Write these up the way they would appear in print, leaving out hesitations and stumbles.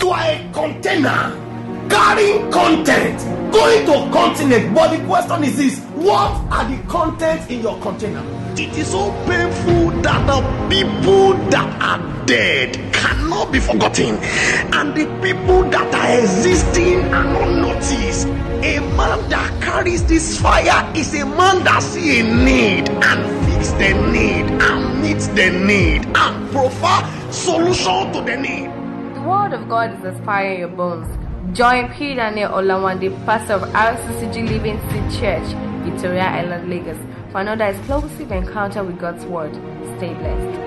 You are a container carrying content, going to continent. But the question is this: what are the contents in your container? It is so painful that the people that are dead cannot be forgotten, and the people that are existing are not noticed. A man that carries this fire is a man that sees a need and fix the need and meets the need and provide solution to the need. The word of God is as fire in your bones. Join P. Daniel Olawande, pastor of RCCG Living Seed Church, Victoria Island, Lagos, for another explosive encounter with God's word. Stay blessed.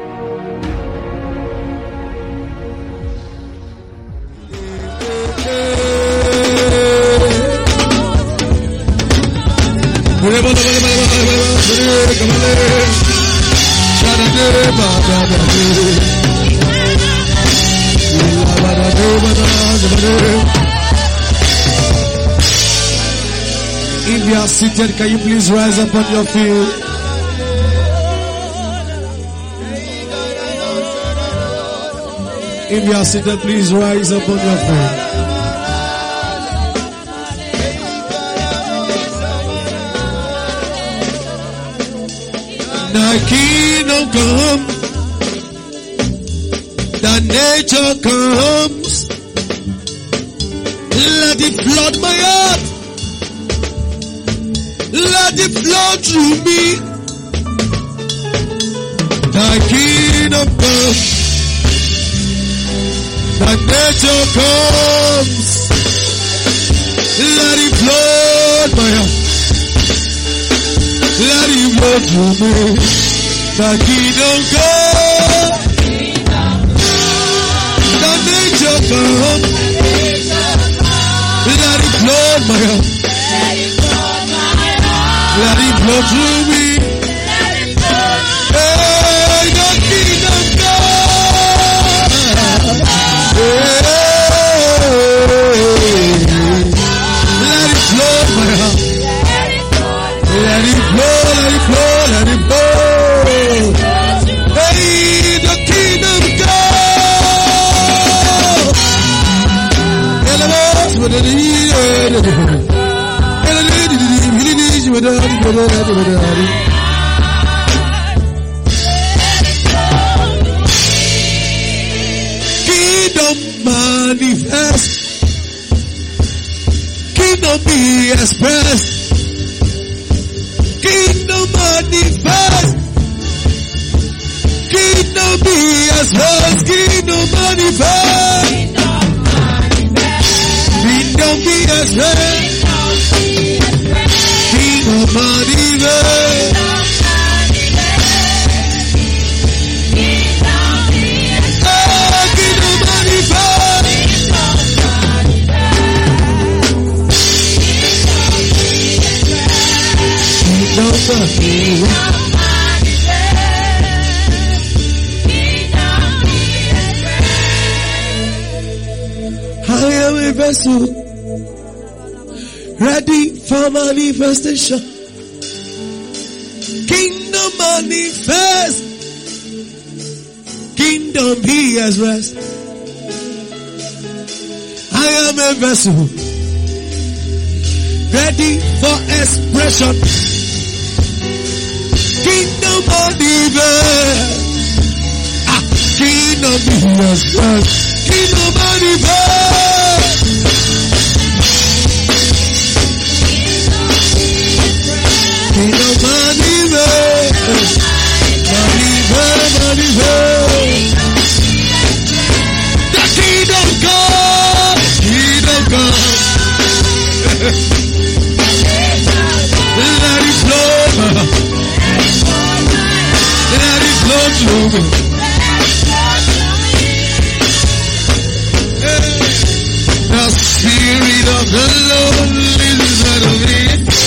If you are seated, can you please rise up on your feet? If you are seated, please rise up on your feet. Thy kingdom come, thy nature comes. Let it flood my heart. Let it flow through me. Thy kingdom comes, thy nature comes. Let it flood my heart. Let it flow through me. Thy kingdom come, thy nature comes. Let it flood my heart. Let it flow through me. Hey, the kingdom come. Hey, let it flow my heart. Let it flow, let it flow, let it flow. Hey, the kingdom come. Kingdom manifest, kingdom be expressed, kingdom manifest, kingdom be expressed, kingdom manifest, kingdom be expressed. Kingdom manifest, kingdom manifest, I am a vessel ready for manifestation. Kingdom manifest, kingdom be as rest. I am a vessel ready for expression. Kingdom manifest, kingdom be as rest. Kingdom manifest. Kingdom manifest, manifest, manifest. The kingdom come, kingdom come. Let it flow, let it flow through me. The Spirit of the Lord lives inside of me.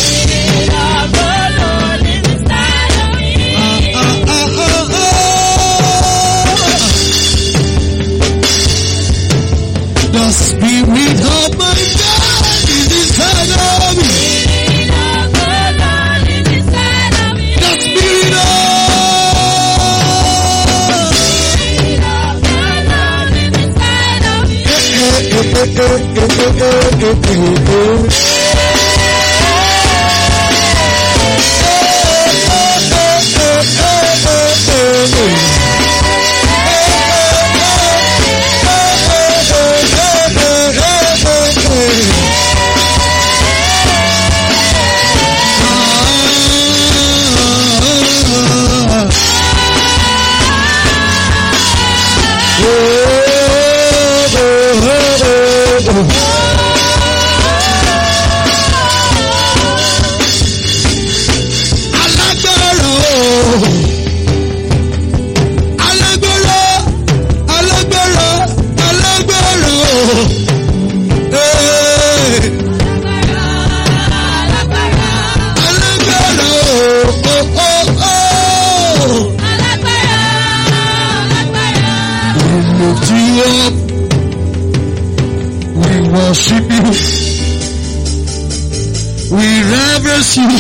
The Spirit of my God is inside of me. The Spirit of Worship you. We reverence you.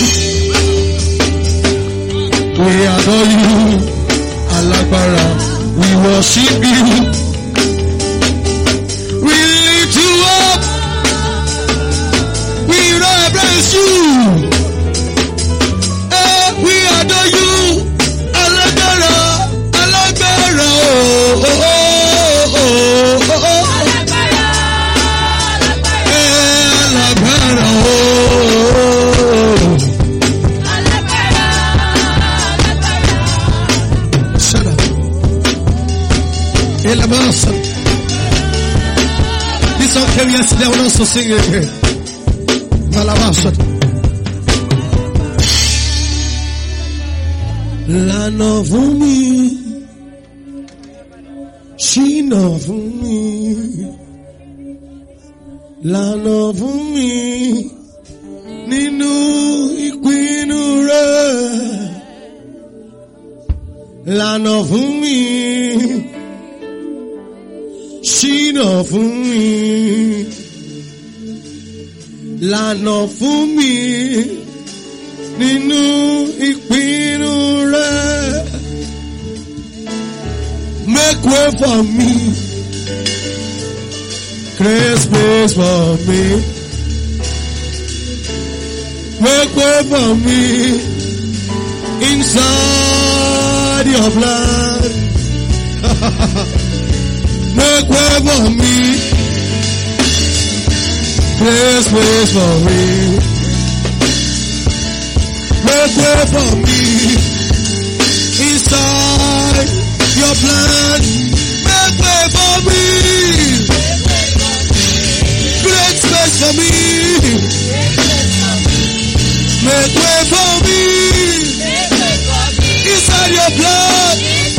We adore you. Alagbara. We worship you. We lift you up. We reverence you. We adore you. Alagbara. Alagbara. Oh, oh, oh, oh, oh, oh. This song came yesterday, I will also sing it again. Lana for me, she know for me. Lana for me, Ninu Iquinu Re. Lana for me. She know for me, lana for me, ninu ìpinnu rẹ̀. Make way for me, create space for me. Make way for me inside your blood. Make way for me, create space for me. Make way for me inside your plan. Make way for me, create space for me. Make way for me inside your blood.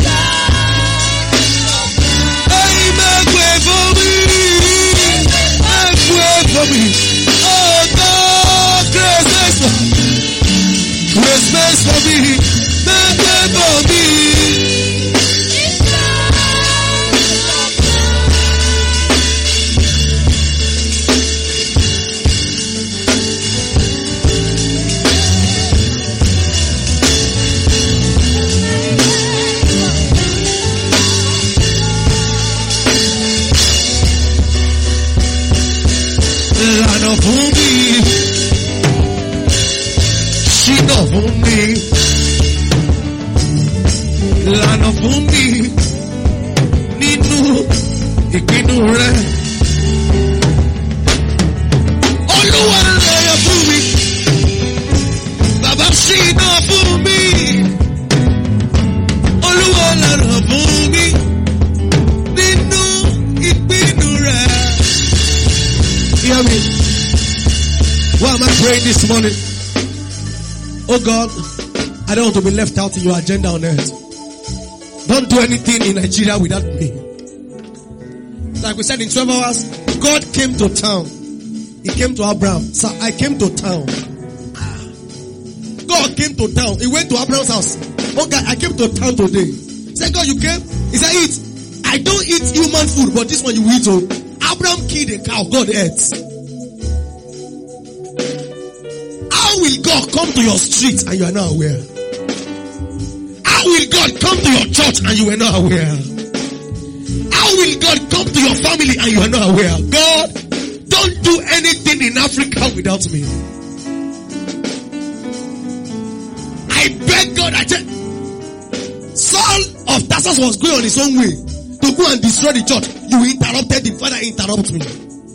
For me, oh God, grace for me, make way for me. Lana for me, she know for me. Lana for me, nínú ìpinnu rẹ̀. Olúwa lọ́yọ̀ fún mi, bàbá she know for me. Olúwa lọ́yọ̀ fún mi, nínú ìpinnu rẹ̀. Hear me. Why am I praying this morning? Oh God, I don't want to be left out in your agenda on earth. Don't do anything in Nigeria without me. Like we said, in 12 hours, God came to town. He came to Abraham. So I came to town. God came to town. He went to Abraham's house. Oh God, I came to town today. He said, God, you came? He said, eat. I don't eat human food, but this one you eat. Oh. Abraham killed a cow. God ate. How will God come to your street and you are not aware? How will God come to your church and you are not aware? How will God come to your family and you are not aware? God, in Africa without me. I beg God, I tell Saul of Tarsus was going on his own way to go and destroy the church. You interrupted the Father, interrupt me.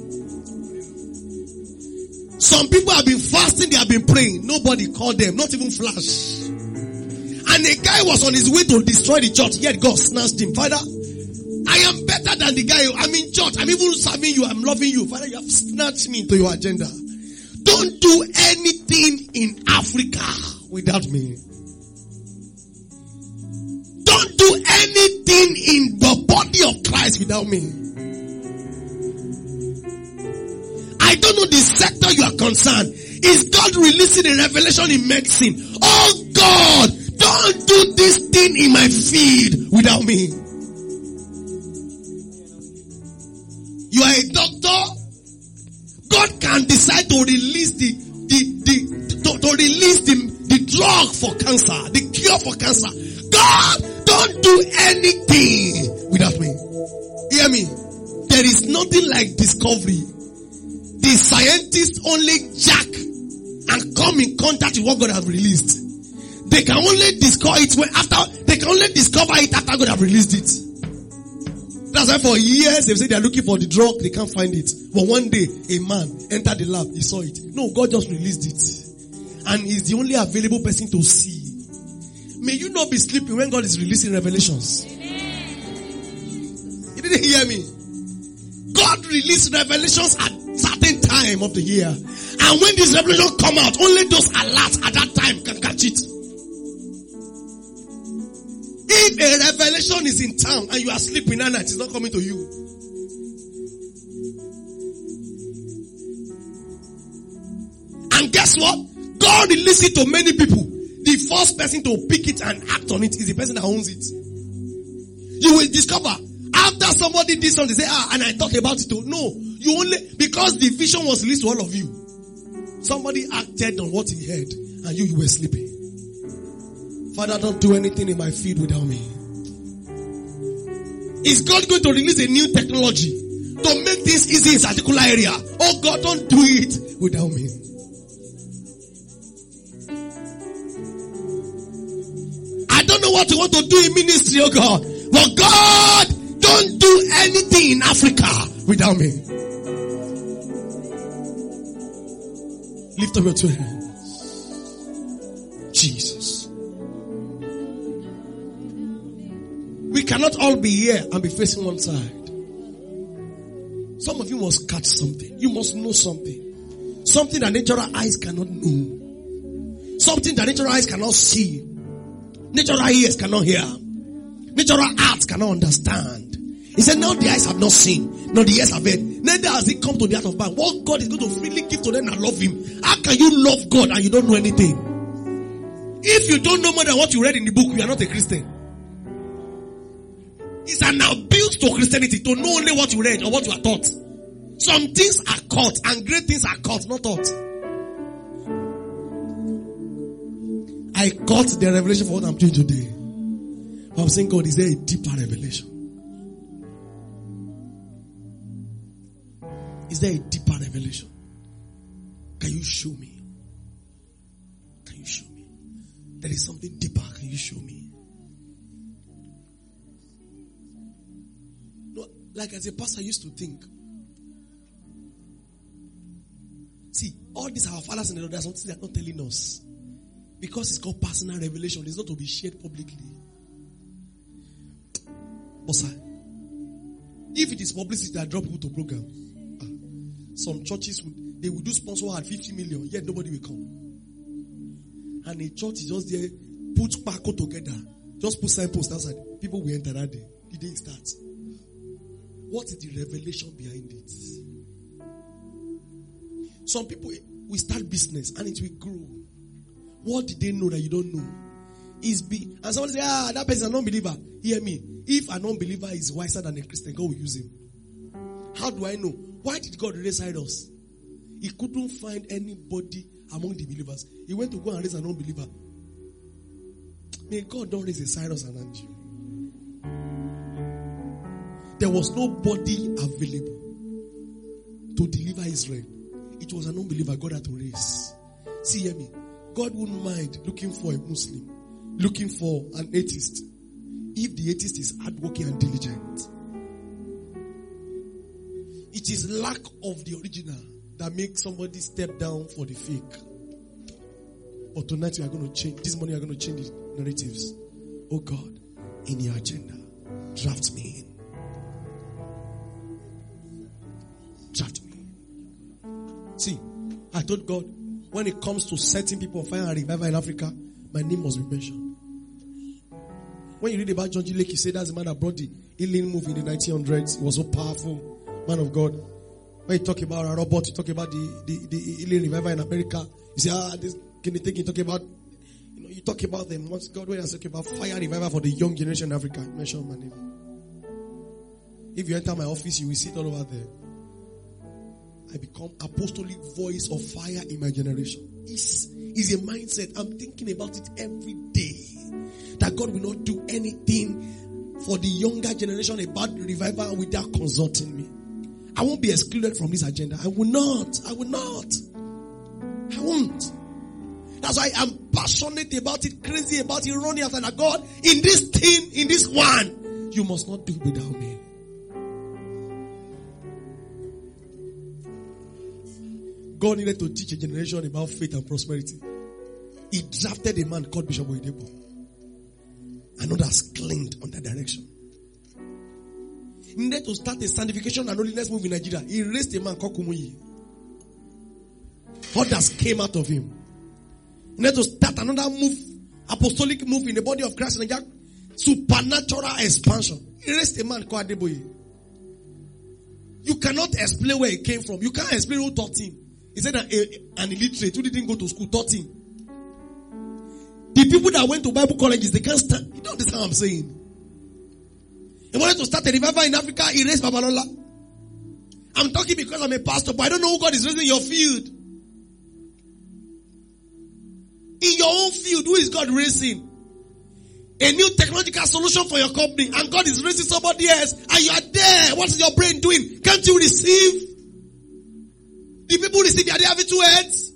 Some people have been fasting, they have been praying. Nobody called them, not even flash. And a guy was on his way to destroy the church, yet God snatched him. Father, I am better than the guy. I'm in church. I'm even serving you. I'm loving you. Father, you have snatched me into your agenda. Don't do anything in Africa without me. Don't do anything in the body of Christ without me. I don't know the sector you are concerned. Is God releasing a revelation in medicine? Oh God, don't do this thing in my field without me. You are a doctor. God can decide to release the drug for cancer, the cure for cancer. God, don't do anything without me. Hear me. There is nothing like discovery. The scientists only jack and come in contact with what God has released. They can only discover it after God has released it. That's why for years they say they are looking for the drug, they can't find it. But one day a man entered the lab, he saw it. No, God just released it. And he's the only available person to see. May you not be sleeping when God is releasing revelations. You didn't hear me. God released revelations at certain time of the year. And when this revelation come out, only those alert at that time can catch it. If a revelation is in town and you are sleeping at night, it's not coming to you. And guess what? God released it to many people. The first person to pick it and act on it is the person that owns it. You will discover after somebody did something, say, and I talk about it too. No, you only, because the vision was released to all of you. Somebody acted on what he heard and you were sleeping. Father, don't do anything in my field without me. Is God going to release a new technology to make things easy in a particular area? Oh God, don't do it without me. I don't know what you want to do in ministry, oh God. But God, don't do anything in Africa without me. Lift up your two hands. Jesus. We cannot all be here and be facing one side. Some of you must catch something. You must know something. Something that natural eyes cannot know. Something that natural eyes cannot see. Natural ears cannot hear. Natural hearts cannot understand. He said, now the eyes have not seen, nor the ears have heard, neither has it come to the heart of man. What God is going to freely give to them that love him. How can you love God and you don't know anything? If you don't know more than what you read in the book, you are not a Christian. It's an abuse to Christianity to know only what you read or what you are taught. Some things are caught and great things are caught, not taught. I caught the revelation for what I'm doing today. But I'm saying, God, is there a deeper revelation? Is there a deeper revelation? Can you show me? Can you show me? There is something deeper. Can you show me? No, like as a pastor, I used to think. See, all these our fathers and there's something they're not telling us. Because it's called personal revelation. It's not to be shared publicly. But sir, if it is publicity that draw people to programs, some churches they will do sponsor at 50 million, yet nobody will come. And a church is just there, put Paco together, just put signposts outside. People will enter that day. The day starts. What is the revelation behind it? Some people will start business and it will grow. What did they know that you don't know? And somebody say, that person is a non-believer. Hear me. If a non-believer is wiser than a Christian, God will use him. How do I know? Why did God raise Cyrus? He couldn't find anybody among the believers. He went to go and raise a non-believer. May God don't raise a Cyrus around you. There was nobody available to deliver Israel. it was an unbeliever God had to raise. See, hear me. God wouldn't mind looking for a Muslim, looking for an atheist, if the atheist is hardworking and diligent. It is lack of the original that makes somebody step down for the fake. But tonight we are going to change. This morning we are going to change the narratives. Oh God, in your agenda, draft me in. Draft me in. See, I told God, when it comes to setting people on fire and revival in Africa, my name must be mentioned. When you read about John G. Lake, he said that's the man that brought the healing move in the 1900s. It was so powerful. Man of God. When you talk about a robot, you talk about the healing revival in America. You say, this can you take you talk about, you talk about them. Once God, when I talk about fire revival for the young generation in Africa, mention my name. If you enter my office, you will see it all over there. I become apostolic voice of fire in my generation. It's a mindset. I'm thinking about it every day. That God will not do anything for the younger generation about revival without consulting me. I won't be excluded from this agenda. I will not. I won't. That's why I'm passionate about it, crazy about it, running after that. God, in this thing, in this one, you must not do it without me. God needed to teach a generation about faith and prosperity. He drafted a man called Bishop Oyedepo. And others clinged on that direction. He needed to start a sanctification and holiness move in Nigeria. He raised a man called Kumuyi. Others came out of him. He needed to start another move, apostolic move in the body of Christ in Nigeria. Supernatural expansion. He raised a man called Adeboye. You cannot explain where he came from. You can't explain who taught him. He said that an illiterate who didn't go to school taught him. The people that went to Bible colleges, they can't stand. You don't understand what I'm saying. He wanted to start a revival in Africa. He raised Babalola. I'm talking because I'm a pastor, but I don't know who God is raising in your field. In your own field, who is God raising? A new technological solution for your company, and God is raising somebody else, and you are there. What is your brain doing? Can't you receive? The people receive, are they having two heads?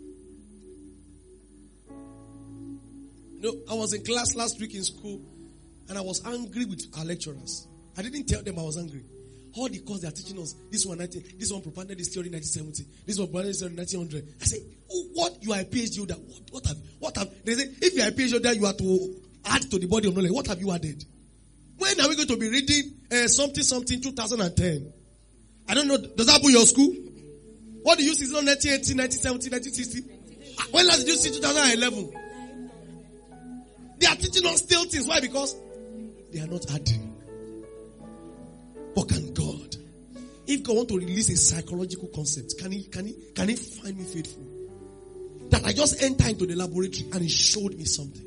I was in class last week in school, and I was angry with our lecturers. I didn't tell them I was angry. All the course they are teaching us, this one propounded this theory in 1970, this one propounded this theory in 1900. I say, what? You are a PhD holder. What have? They say, if you are a PhD holder, you are to add to the body of knowledge. What have you added? When are we going to be reading something 2010? I don't know. Does that put your school? What do you see? 1980, 1970, 1960? When last did you see 2011? They are teaching us still things. Why? Because they are not adding. But can God, if God want to release a psychological concept, can he find me faithful? That I just enter into the laboratory and he showed me something.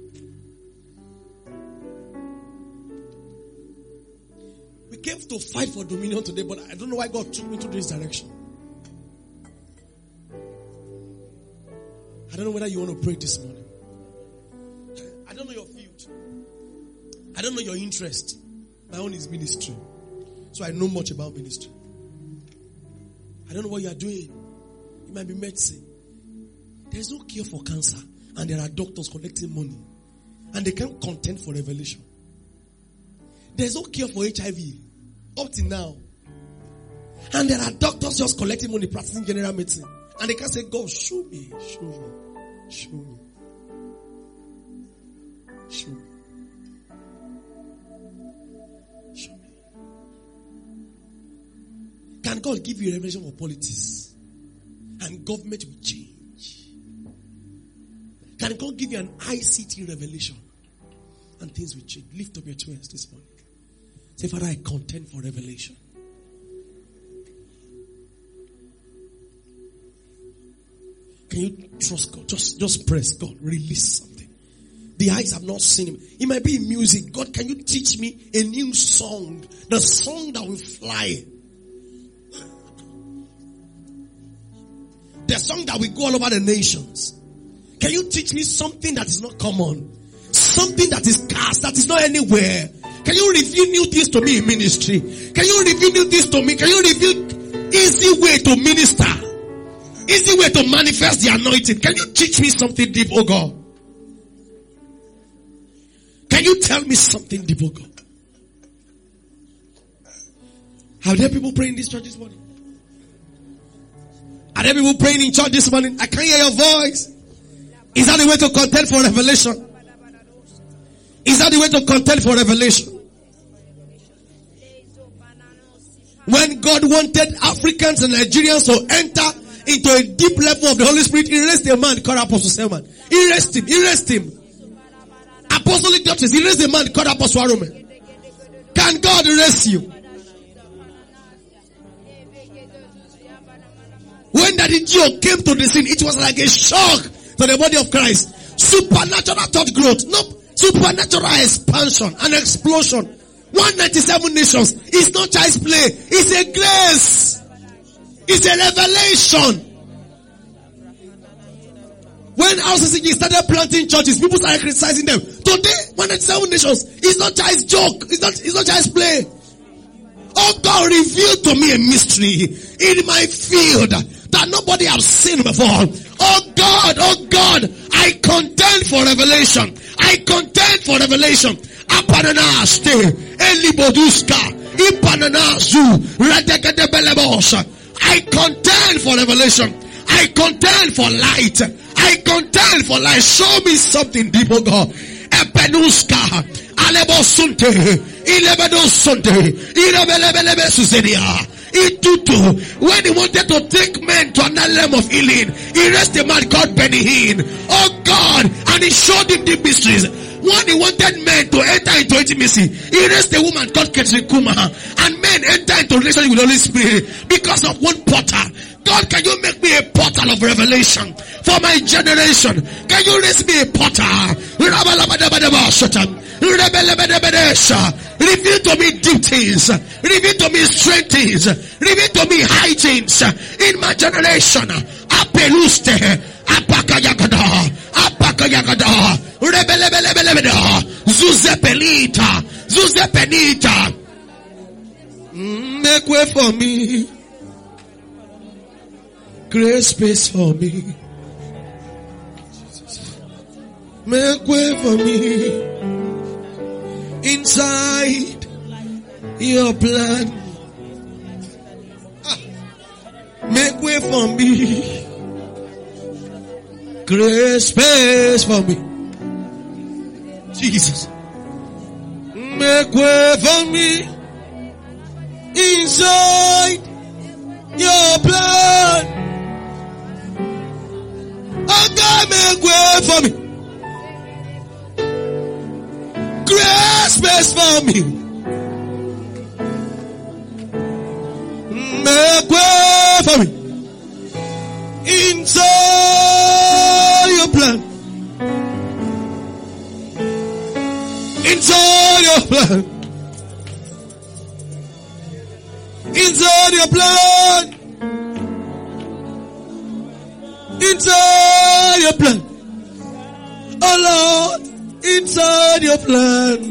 We came to fight for dominion today, but I don't know why God took me to this direction. I don't know whether you want to pray this morning. I don't know your field. I don't know your interest. My own is ministry. So I know much about ministry. I don't know what you are doing. It might be medicine. There's no cure for cancer. And there are doctors collecting money. And they can't contend for revelation. There's no cure for HIV. Up till now. And there are doctors just collecting money, practicing general medicine. And they can't say, God, show me. Show me. Show me. Show me. Show me. Can God give you a revelation for politics? And government will change. Can God give you an ICT revelation? And things will change. Lift up your two hands this morning. Say, Father, I contend for revelation. Can you trust God? Just press God. Release something. The eyes have not seen him. It might be in music. God, can you teach me a new song? The song that will fly. The song that will go all over the nations. Can you teach me something that is not common? Something that is scarce, that is not anywhere. Can you reveal new things to me in ministry? Can you reveal new things to me? Can you reveal easy way to minister? Easy way to manifest the anointing. Can you teach me something deep, oh God? Can you tell me something deep, oh God? Are there people praying in this church this morning? Are there people praying in church this morning? I can't hear your voice. Is that the way to contend for revelation? Is that the way to contend for revelation? When God wanted Africans and Nigerians to enter into a deep level of the Holy Spirit, He raised a man called Apostle Selman. He raised him. Apostolic doctrines, He raised a man called Apostle Arumen. Can God raise you? When Daddy Gio came to the scene, it was like a shock to the body of Christ. Supernatural thought growth. No, supernatural expansion and explosion. 197 nations. It's not child's play. It's a grace. It's a revelation. When RCCG started planting churches, people started criticizing them. Today, 197 nations. It's not child's joke. It's not child's play. Oh God, revealed to me a mystery in my field that nobody has seen before. Oh God, I contend for revelation. I contend for revelation. Apananaste, Eliboduska, Ipananazu, Radekadebelebos. I contend for revelation. I contend for light. I contend for light. Show me something deep, oh God. Epenuska, Alebosunte, Ilebedosunte, Irebelebelebe Suzedia. Itutu. When he wanted to take men to another realm of healing, he raised a man called Benny Hinn. Oh God, and he showed him the mysteries. When he wanted men to enter into intimacy, he raised a woman called Catherine Kuma, and men enter into relationship with the Holy Spirit because of one portal. God, can you make me a portal of revelation for my generation? Can you raise me a portal? Reveal to me deep things. Reveal to me strange things. Reveal to me high things in my generation. Apeluste, apakayagada, apakayagada, rebelebelebelebeda, zuzepelita, zuzepenita. Make way for me. Create space for me. Make way for me. Inside your plan. Make way for me. Create space for me. Jesus. Make way for me. Inside your plan. Oh God, make way for me. Create space for me. Make way for me. Inside your plan. Inside your plan. Inside your plan. Inside your plan. Oh Lord, inside your plan.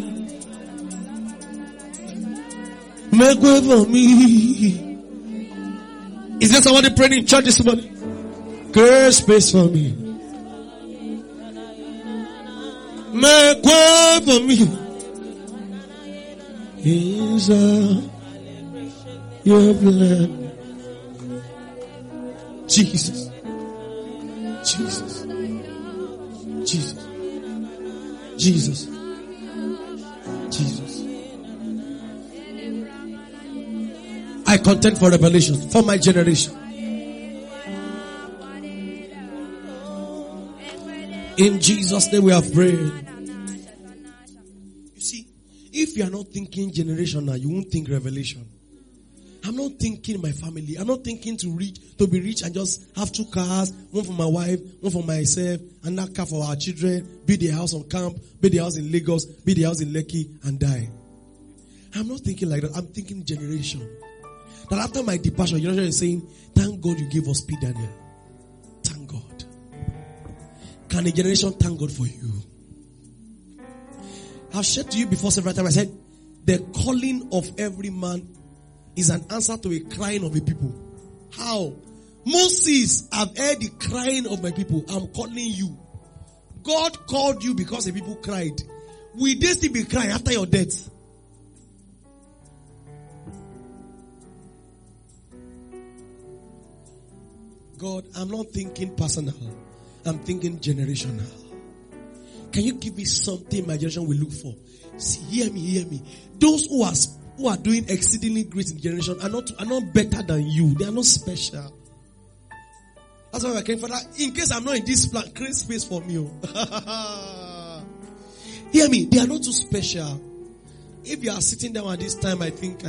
Make way for me. Is there somebody praying in church this morning? Create space for me. Make way for me. Inside your plan. Jesus. Jesus. Jesus. Jesus. Jesus. I contend for revelation for my generation. In Jesus' name we have prayed. You see, if you are not thinking generational, you won't think revelation. I'm not thinking my family. I'm not thinking to be rich and just have 2 cars, one for my wife, one for myself, and that car for our children, build a house on camp, build a house in Lagos, build a house in Lekki, and die. I'm not thinking like that. I'm thinking generation. That after my departure, generation is saying, thank God you gave us P. Daniel. Thank God. Can a generation thank God for you? I've shared to you before several times. I said, the calling of every man is an answer to a crying of a people. How? Moses, I've heard the crying of my people. I'm calling you. God called you because the people cried. Will they still be crying after your death? God, I'm not thinking personal. I'm thinking generational. Can you give me something my generation will look for? See, hear me. Those who are doing exceedingly great in generation are not better than you. They are not special. That's why I came for that. In case I'm not in this plan, create space for me. Hear me. They are not too special. If you are sitting down at this time, I think.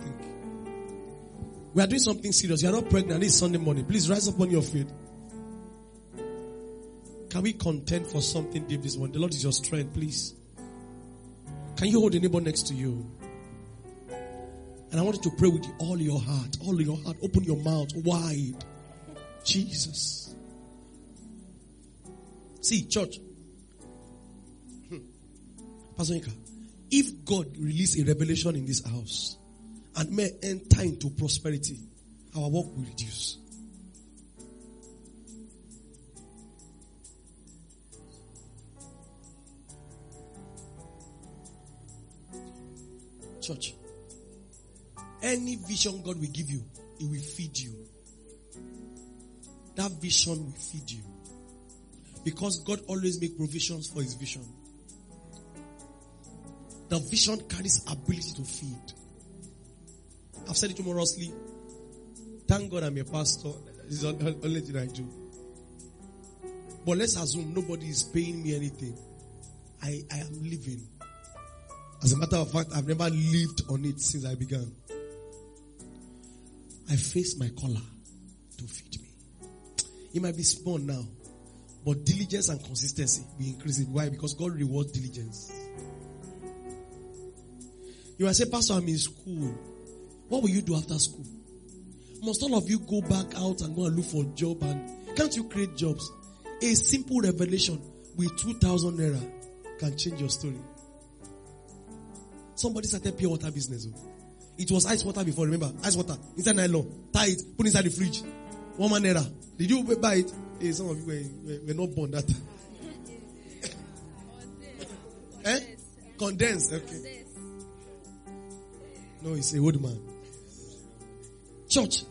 We are doing something serious. You are not pregnant. It's Sunday morning. Please rise up on your feet. Can we contend for something deep this morning? The Lord is your strength, please. Can you hold the neighbor next to you? And I want you to pray with all your heart. All your heart. Open your mouth wide. Jesus. See, church. Pastor Ika, if God release a revelation in this house and may enter into prosperity, our work will reduce. Church, any vision God will give you, it will feed you. That vision will feed you. Because God always makes provisions for his vision. The vision carries ability to feed. I've said it humorously. Thank God I'm a pastor. This is the only thing I do. But let's assume nobody is paying me anything. I am living. As a matter of fact, I've never lived on it since I began. I face my caller to feed me. It might be small now, but diligence and consistency will increase it. Why? Because God rewards diligence. You might say, Pastor, I'm in school. What will you do after school? Must all of you go back out and go and look for a job? And can't you create jobs? A simple revelation with 2,000 naira can change your story. Somebody started pure water business. It was ice water before, remember? Ice water, inside nylon, tie it, put inside the fridge. 1 man naira. Did you buy it? Hey, some of you were not born that time. Condensed, okay. No, he's a old man. Church.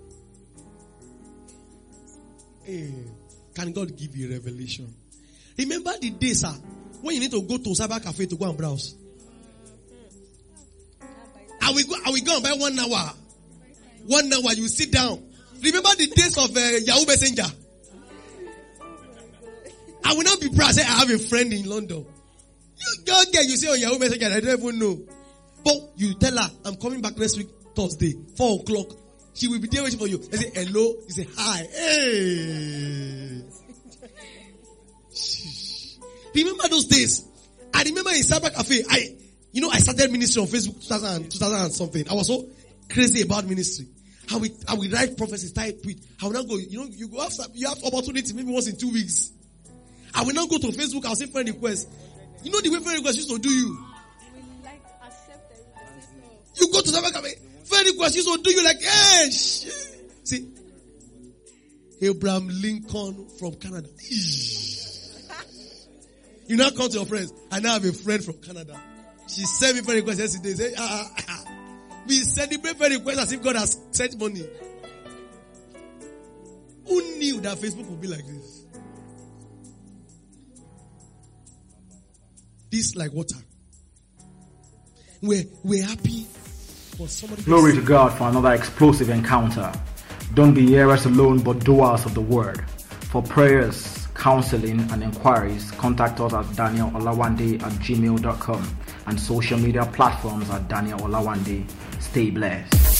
Hey, can God give you a revelation? Remember the days, sir, when you need to go to Cyber Cafe to go and browse. I will go and buy 1 hour. 1 hour, you sit down. Remember the days of Yahoo Messenger? I will not be proud. Say, I have a friend in London. You go there, you say on Yahoo Messenger, I don't even know. But you tell her, I'm coming back next week, Thursday, 4 o'clock. She will be there waiting for you. They say, hello. You say, hi. Hey. Remember those days? I remember in Cyber Cafe, I started ministry on Facebook 2000 and something. I was so crazy about ministry. I will write prophecies, type tweet. I will not go, you have opportunity maybe once in 2 weeks. I will not go to Facebook, I'll say friend request. You know the way friend request used to do you? You go to Cyber Cafe, friend request used to do you like, hey, see, Abraham Lincoln from Canada. You now come to your friends. I now have a friend from Canada. She sent me friend request yesterday. Say, we celebrate friend request as if God has sent money. Who knew that Facebook would be like this? This like water. We're happy for somebody. Glory to God for another explosive encounter. Don't be hearers alone, but doers of the word. For prayers, counseling, and inquiries, contact us at danielolawande@gmail.com and social media platforms at Daniel Olawande. Stay blessed.